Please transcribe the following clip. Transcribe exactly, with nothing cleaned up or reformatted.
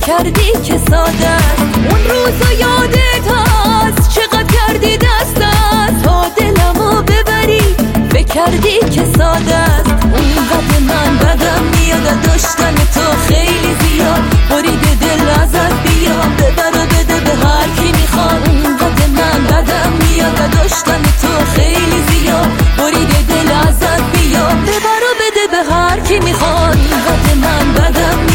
کردی که ساده است. اون روزا یادت هست چقدر کردی دست است تا دلمو ببری، فکر کردی که ساده است.